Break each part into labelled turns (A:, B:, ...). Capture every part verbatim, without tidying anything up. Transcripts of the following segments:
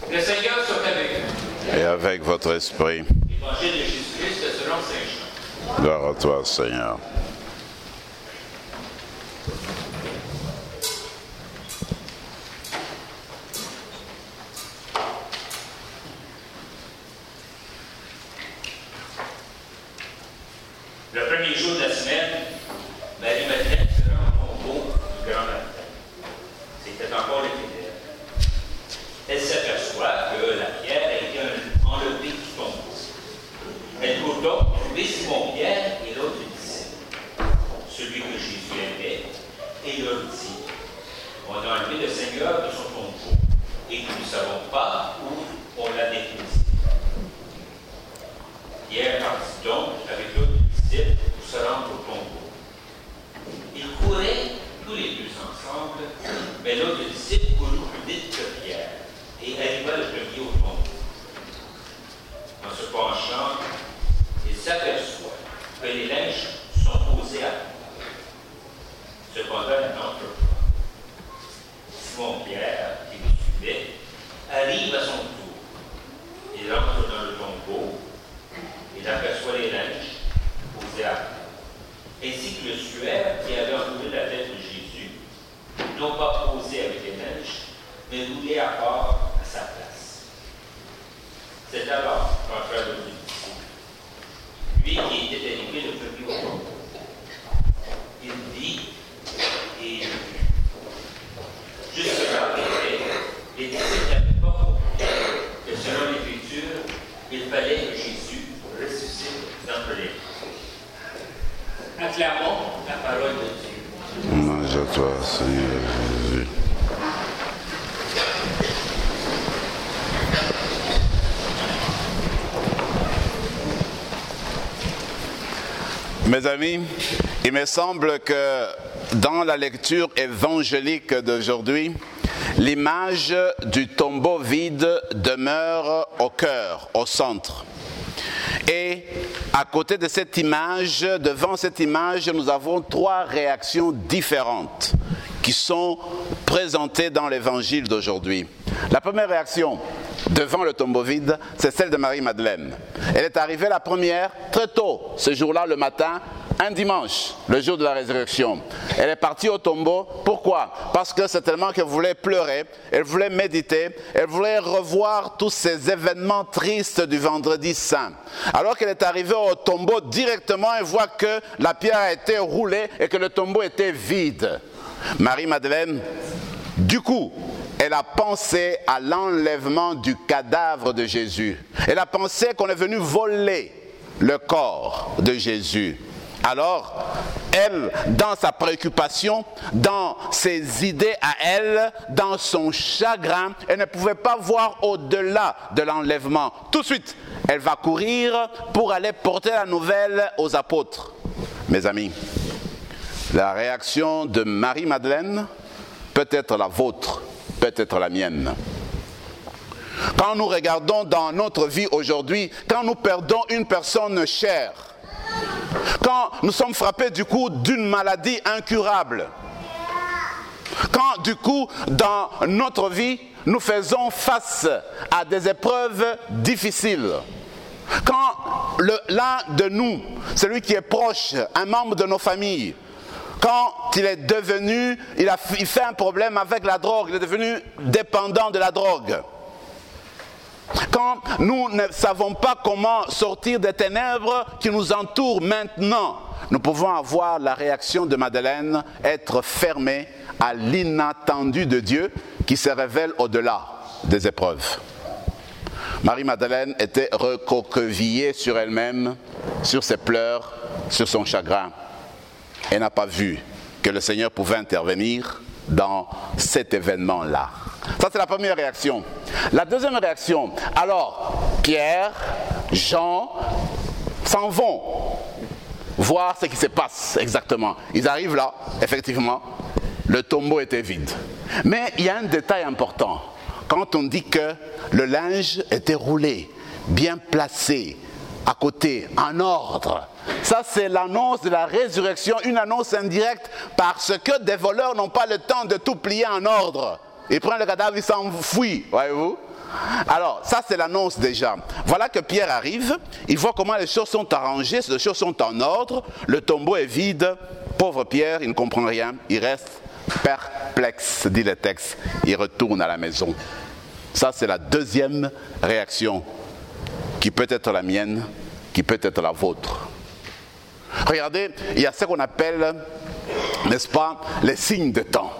A: Le Seigneur soit avec vous.
B: Et avec votre esprit.
A: Évangile de Jésus-Christ selon saint Jean.
B: Gloire à toi, Seigneur.
A: Le premier jour de la semaine, Marie-Madeleine se rend au tombeau du grand matin. C'était encore les ténèbres. Elle s'aperçoit que la pierre a été enlevée du tombeau. Elle doit donc trouver Simon-Pierre et l'autre disciple, celui que Jésus aimait, et leur dit, on a enlevé le Seigneur de son tombeau, et nous ne savons pas où on l'a déposé. Pierre partit donc avec l'autre disciple pour se rendre au tombeau. Ils couraient tous les deux ensemble, mais l'autre disciple courut plus vite que Pierre et arriva le premier au tombeau. En se penchant, il s'aperçoit que les linges sont posés à terre. Cependant, il n'entre pas. Simon-Pierre, qui le suivait, arrive à son tour. Il entre dans le tombeau. Il aperçoit les linges posés à terre, ainsi que le suaire qui avait entouré la tête de Jésus, non pas posé avec les linges, mais roulé à part à sa place. C'est alors qu'entra le disciple, lui qui était arrivé le premier au tombeau. Il dit et jusque-là, les disciples n'avaient pas compris que selon l'Écriture, il fallait que Jésus ressuscite d'entre les morts. Acclamons la parole de Dieu.
B: Hommage à toi, Seigneur Jésus. Mes amis, il me semble que dans la lecture évangélique d'aujourd'hui, l'image du tombeau vide demeure au cœur, au centre. Et à côté de cette image, devant cette image, nous avons trois réactions différentes qui sont présentées dans l'évangile d'aujourd'hui. La première réaction devant le tombeau vide, c'est celle de Marie-Madeleine. Elle est arrivée la première très tôt, ce jour-là, le matin, un dimanche, le jour de la résurrection. Elle est partie au tombeau. Pourquoi? Parce que c'est tellement qu'elle voulait pleurer, elle voulait méditer, elle voulait revoir tous ces événements tristes du vendredi saint. Alors qu'elle est arrivée au tombeau, directement, elle voit que la pierre a été roulée et que le tombeau était vide. Marie-Madeleine, du coup, elle a pensé à l'enlèvement du cadavre de Jésus. Elle a pensé qu'on est venu voler le corps de Jésus. Alors, elle, dans sa préoccupation, dans ses idées à elle, dans son chagrin, elle ne pouvait pas voir au-delà de l'enlèvement. Tout de suite, elle va courir pour aller porter la nouvelle aux apôtres. Mes amis, la réaction de Marie-Madeleine peut être la vôtre, peut être la mienne. Quand nous regardons dans notre vie aujourd'hui, quand nous perdons une personne chère, quand nous sommes frappés du coup d'une maladie incurable, quand du coup dans notre vie nous faisons face à des épreuves difficiles, quand l'un de nous, celui qui est proche, un membre de nos familles, quand il est devenu, il a il fait un problème avec la drogue, il est devenu dépendant de la drogue. Quand nous ne savons pas comment sortir des ténèbres qui nous entourent maintenant, nous pouvons avoir la réaction de Madeleine, être fermés à l'inattendu de Dieu qui se révèle au-delà des épreuves. Marie-Madeleine était recroquevillée sur elle-même, sur ses pleurs, sur son chagrin. Elle n'a pas vu que le Seigneur pouvait intervenir dans cet événement-là. Ça, c'est la première réaction. La deuxième réaction, alors, Pierre, Jean s'en vont voir ce qui se passe exactement. Ils arrivent là, effectivement, le tombeau était vide. Mais il y a un détail important. Quand on dit que le linge était roulé, bien placé, à côté, en ordre. Ça, c'est l'annonce de la résurrection, une annonce indirecte parce que des voleurs n'ont pas le temps de tout plier en ordre. Ils prennent le cadavre, ils s'enfuient, voyez-vous. Alors, ça c'est l'annonce déjà. Voilà que Pierre arrive, il voit comment les choses sont arrangées, les choses sont en ordre, le tombeau est vide. Pauvre Pierre, il ne comprend rien, il reste perplexe, dit le texte, il retourne à la maison. Ça c'est la deuxième réaction qui peut être la mienne, qui peut être la vôtre. Regardez, il y a ce qu'on appelle, n'est-ce pas, les signes de temps.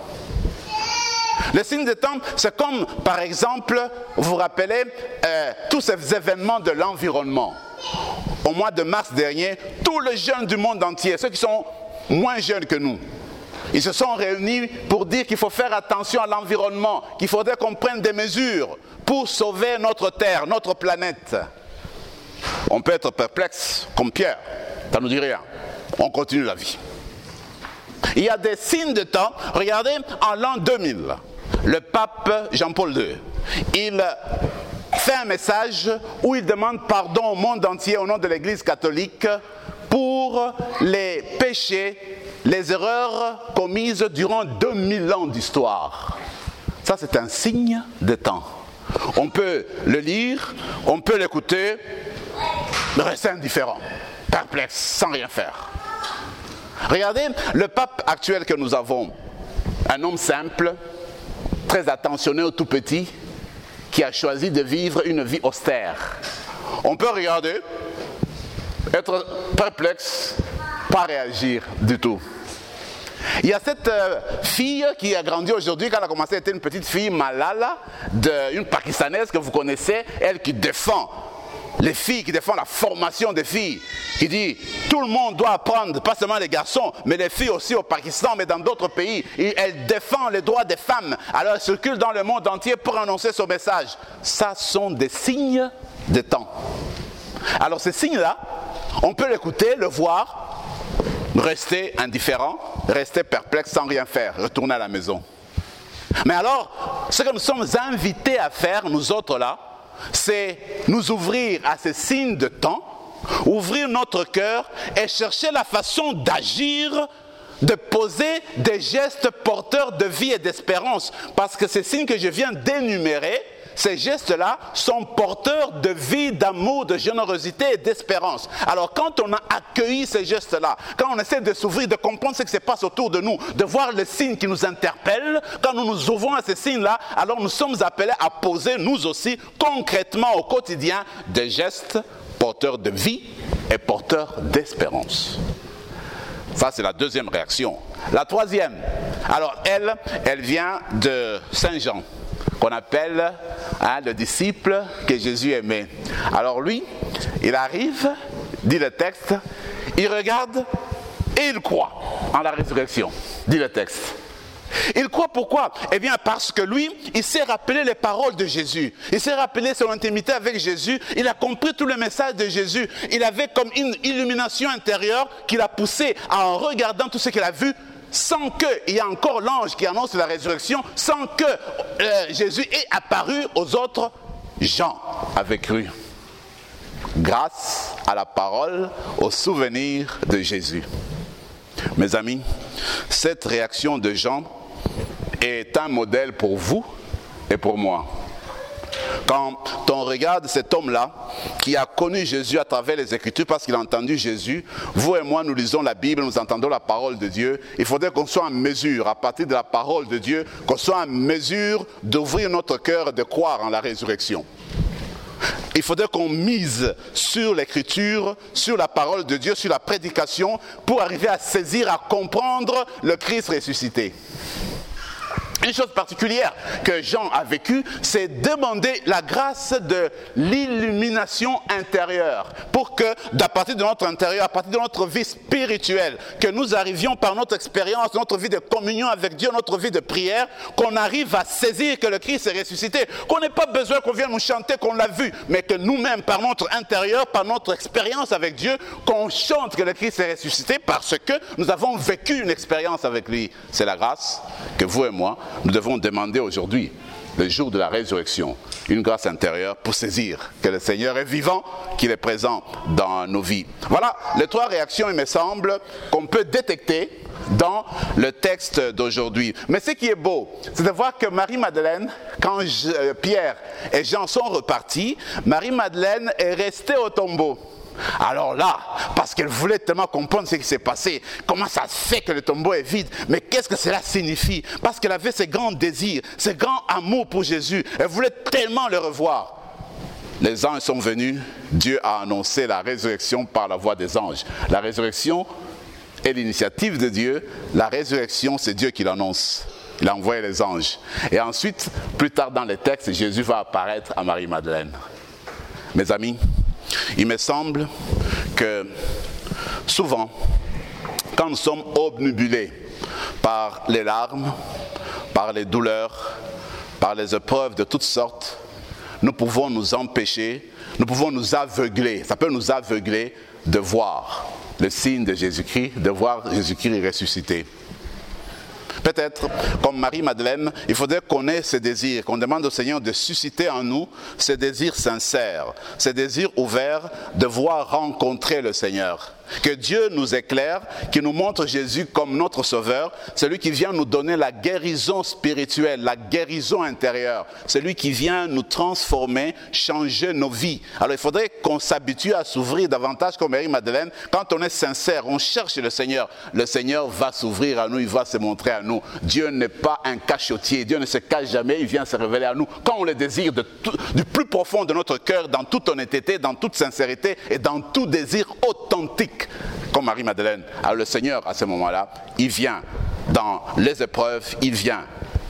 B: Les signes de temps, c'est comme, par exemple, vous vous rappelez, euh, tous ces événements de l'environnement. Au mois de mars dernier, tous les jeunes du monde entier, ceux qui sont moins jeunes que nous, ils se sont réunis pour dire qu'il faut faire attention à l'environnement, qu'il faudrait qu'on prenne des mesures pour sauver notre terre, notre planète. On peut être perplexe, comme Pierre, ça ne nous dit rien. On continue la vie. Il y a des signes de temps. Regardez, en l'an deux mille, le pape Jean-Paul deux, il fait un message où il demande pardon au monde entier au nom de l'Église catholique pour les péchés, les erreurs commises durant deux mille ans d'histoire. Ça, c'est un signe de temps. On peut le lire, on peut l'écouter, rester indifférent, perplexe, sans rien faire. Regardez, le pape actuel que nous avons, un homme simple, très attentionné au tout petit, qui a choisi de vivre une vie austère. On peut regarder, être perplexe, pas réagir du tout. Il y a cette euh, fille qui a grandi aujourd'hui, quand elle a commencé, elle était une petite fille, Malala, de, une Pakistanaise que vous connaissez, elle qui défend les filles, qui défend la formation des filles, qui dit tout le monde doit apprendre, pas seulement les garçons, mais les filles aussi au Pakistan, mais dans d'autres pays. Et elle défend les droits des femmes. Alors elle circule dans le monde entier pour annoncer son message. Ça sont des signes de temps. Alors ces signes-là, on peut l'écouter, le voir, rester indifférent, rester perplexe sans rien faire, retourner à la maison. Mais alors, ce que nous sommes invités à faire, nous autres là, c'est nous ouvrir à ces signes de temps, ouvrir notre cœur et chercher la façon d'agir, de poser des gestes porteurs de vie et d'espérance. Parce que ces signes que je viens d'énumérer, ces gestes-là sont porteurs de vie, d'amour, de générosité et d'espérance. Alors quand on a accueilli ces gestes-là, quand on essaie de s'ouvrir, de comprendre ce qui se passe autour de nous, de voir les signes qui nous interpellent, quand nous nous ouvrons à ces signes-là, alors nous sommes appelés à poser, nous aussi, concrètement au quotidien, des gestes porteurs de vie et porteurs d'espérance. Ça, c'est la deuxième réaction. La troisième, alors elle, elle vient de Saint Jean, qu'on appelle hein, le disciple que Jésus aimait. Alors lui, il arrive, dit le texte, il regarde et il croit en la résurrection, dit le texte. Il croit pourquoi? Eh bien parce que lui, il s'est rappelé les paroles de Jésus. Il s'est rappelé son intimité avec Jésus. Il a compris tout le message de Jésus. Il avait comme une illumination intérieure qui l'a poussé à, en regardant tout ce qu'il a vu, sans qu'il y ait encore l'ange qui annonce la résurrection, sans que euh, Jésus ait apparu aux autres gens avec lui. Grâce à la parole, au souvenir de Jésus. Mes amis, cette réaction de Jean est un modèle pour vous et pour moi. Quand on regarde cet homme-là, qui a connu Jésus à travers les Écritures, parce qu'il a entendu Jésus, vous et moi, nous lisons la Bible, nous entendons la parole de Dieu. Il faudrait qu'on soit en mesure, à partir de la parole de Dieu, qu'on soit en mesure d'ouvrir notre cœur et de croire en la résurrection. Il faudrait qu'on mise sur l'Écriture, sur la parole de Dieu, sur la prédication, pour arriver à saisir, à comprendre le Christ ressuscité. Une chose particulière que Jean a vécue, c'est demander la grâce de l'illumination intérieure pour que, à partir de notre intérieur, à partir de notre vie spirituelle, que nous arrivions par notre expérience, notre vie de communion avec Dieu, notre vie de prière, qu'on arrive à saisir que le Christ est ressuscité, qu'on n'ait pas besoin qu'on vienne nous chanter qu'on l'a vu, mais que nous-mêmes, par notre intérieur, par notre expérience avec Dieu, qu'on chante que le Christ est ressuscité parce que nous avons vécu une expérience avec lui. C'est la grâce que vous et moi, nous devons demander aujourd'hui, le jour de la résurrection, une grâce intérieure pour saisir que le Seigneur est vivant, qu'il est présent dans nos vies. Voilà les trois réactions, il me semble, qu'on peut détecter dans le texte d'aujourd'hui. Mais ce qui est beau, c'est de voir que Marie-Madeleine, quand je, Pierre et Jean sont repartis, Marie-Madeleine est restée au tombeau. Alors là, parce qu'elle voulait tellement comprendre ce qui s'est passé, comment ça se fait que le tombeau est vide, mais qu'est-ce que cela signifie? Parce qu'elle avait ce grand désir, ce grand amour pour Jésus, elle voulait tellement le revoir. Les anges sont venus, Dieu a annoncé la résurrection par la voix des anges. La résurrection est l'initiative de Dieu, la résurrection c'est Dieu qui l'annonce. Il a envoyé les anges. Et ensuite, plus tard dans les textes, Jésus va apparaître à Marie-Madeleine. Mes amis, il me semble que souvent, quand nous sommes obnubilés par les larmes, par les douleurs, par les épreuves de toutes sortes, nous pouvons nous empêcher, nous pouvons nous aveugler, ça peut nous aveugler de voir le signe de Jésus-Christ, de voir Jésus-Christ ressuscité. Peut-être, comme Marie-Madeleine, il faudrait qu'on ait ce désir, qu'on demande au Seigneur de susciter en nous ce désir sincère, ce désir ouvert de voir rencontrer le Seigneur. Que Dieu nous éclaire, qu'il nous montre Jésus comme notre Sauveur, celui qui vient nous donner la guérison spirituelle, la guérison intérieure, celui qui vient nous transformer, changer nos vies. Alors il faudrait qu'on s'habitue à s'ouvrir davantage comme Marie-Madeleine. Quand on est sincère, on cherche le Seigneur, le Seigneur va s'ouvrir à nous, il va se montrer à nous. Dieu n'est pas un cachotier, Dieu ne se cache jamais, il vient se révéler à nous. Quand on le désire de tout, du plus profond de notre cœur, dans toute honnêteté, dans toute sincérité et dans tout désir authentique, comme Marie-Madeleine. Alors le Seigneur, à ce moment-là, il vient dans les épreuves, il vient,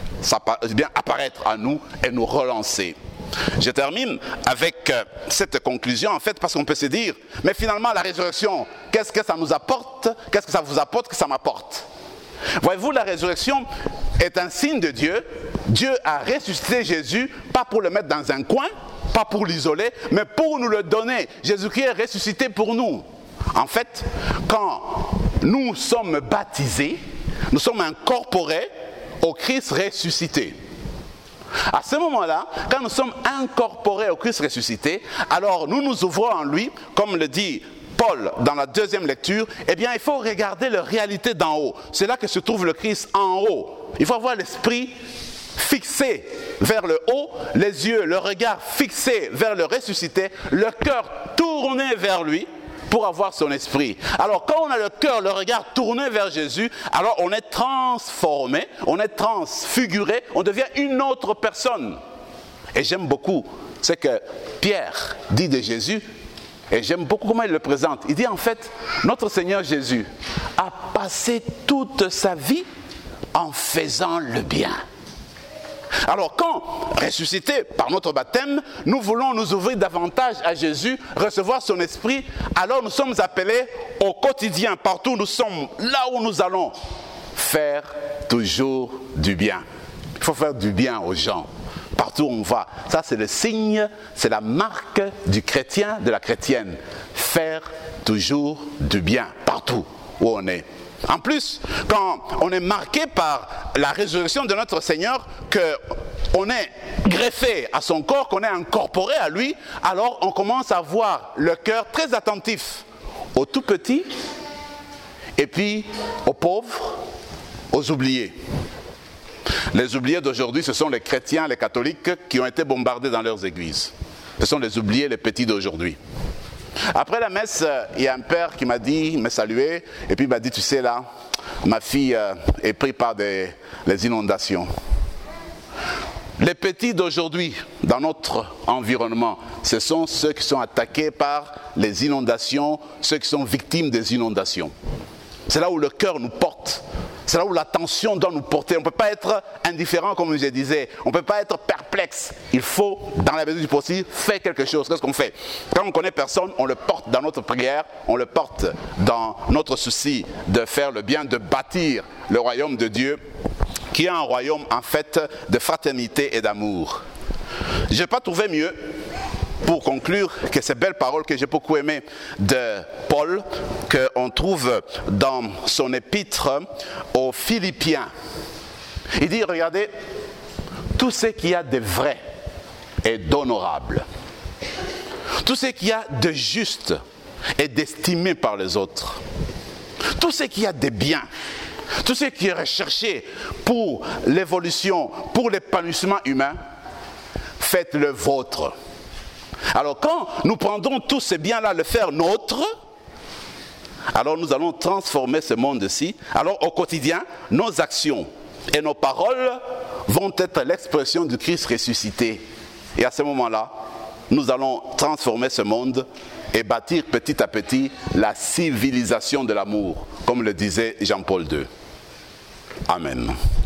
B: il vient apparaître à nous et nous relancer. Je termine avec cette conclusion, en fait, parce qu'on peut se dire, mais finalement, la résurrection, qu'est-ce que ça nous apporte? Qu'est-ce que ça vous apporte que ça m'apporte? Voyez-vous, la résurrection est un signe de Dieu. Dieu a ressuscité Jésus, pas pour le mettre dans un coin, pas pour l'isoler, mais pour nous le donner. Jésus-Christ est ressuscité pour nous. En fait, quand nous sommes baptisés, nous sommes incorporés au Christ ressuscité. À ce moment-là, quand nous sommes incorporés au Christ ressuscité, alors nous nous ouvrons en lui, comme le dit Paul dans la deuxième lecture, eh bien il faut regarder la réalité d'en haut. C'est là que se trouve le Christ en haut. Il faut avoir l'esprit fixé vers le haut, les yeux, le regard fixé vers le ressuscité, le cœur tourné vers lui, pour avoir son esprit. Alors quand on a le cœur, le regard tourné vers Jésus, alors on est transformé, on est transfiguré, on devient une autre personne. Et j'aime beaucoup ce que Pierre dit de Jésus, et j'aime beaucoup comment il le présente. Il dit en fait, notre Seigneur Jésus a passé toute sa vie en faisant le bien. Alors quand, ressuscité par notre baptême, nous voulons nous ouvrir davantage à Jésus, recevoir son esprit, alors nous sommes appelés au quotidien, partout où nous sommes, là où nous allons, faire toujours du bien. Il faut faire du bien aux gens, partout où on va. Ça c'est le signe, c'est la marque du chrétien, de la chrétienne. Faire toujours du bien, partout où on est. En plus, quand on est marqué par la résurrection de notre Seigneur, qu'on est greffé à son corps, qu'on est incorporé à lui, alors on commence à voir le cœur très attentif aux tout petits et puis aux pauvres, aux oubliés. Les oubliés d'aujourd'hui, ce sont les chrétiens, les catholiques qui ont été bombardés dans leurs églises. Ce sont les oubliés, les petits d'aujourd'hui. Après la messe, il y a un père qui m'a dit, il m'a salué, et puis il m'a dit, tu sais là, ma fille euh, est prise par des, les inondations. Les petits d'aujourd'hui, dans notre environnement, ce sont ceux qui sont attaqués par les inondations, ceux qui sont victimes des inondations. C'est là où le cœur nous porte. C'est là où l'attention doit nous porter. On ne peut pas être indifférent, comme je disais. On ne peut pas être perplexe. Il faut, dans la mesure du possible, faire quelque chose. Qu'est-ce qu'on fait? Quand on ne connaît personne, on le porte dans notre prière, on le porte dans notre souci de faire le bien, de bâtir le royaume de Dieu, qui est un royaume, en fait, de fraternité et d'amour. Je n'ai pas trouvé mieux pour conclure que ces belles paroles que j'ai beaucoup aimées de Paul, qu'on trouve dans son épître aux Philippiens. Il dit, regardez, tout ce qu'il y a de vrai et d'honorable, tout ce qu'il y a de juste et d'estimé par les autres, tout ce qu'il y a de bien, tout ce qui est recherché pour l'évolution, pour l'épanouissement humain, faites-le vôtre. Alors quand nous prendrons tous ces biens-là, le faire nôtre, alors nous allons transformer ce monde-ci. Alors au quotidien, nos actions et nos paroles vont être l'expression du Christ ressuscité. Et à ce moment-là, nous allons transformer ce monde et bâtir petit à petit la civilisation de l'amour, comme le disait Jean-Paul deux. Amen.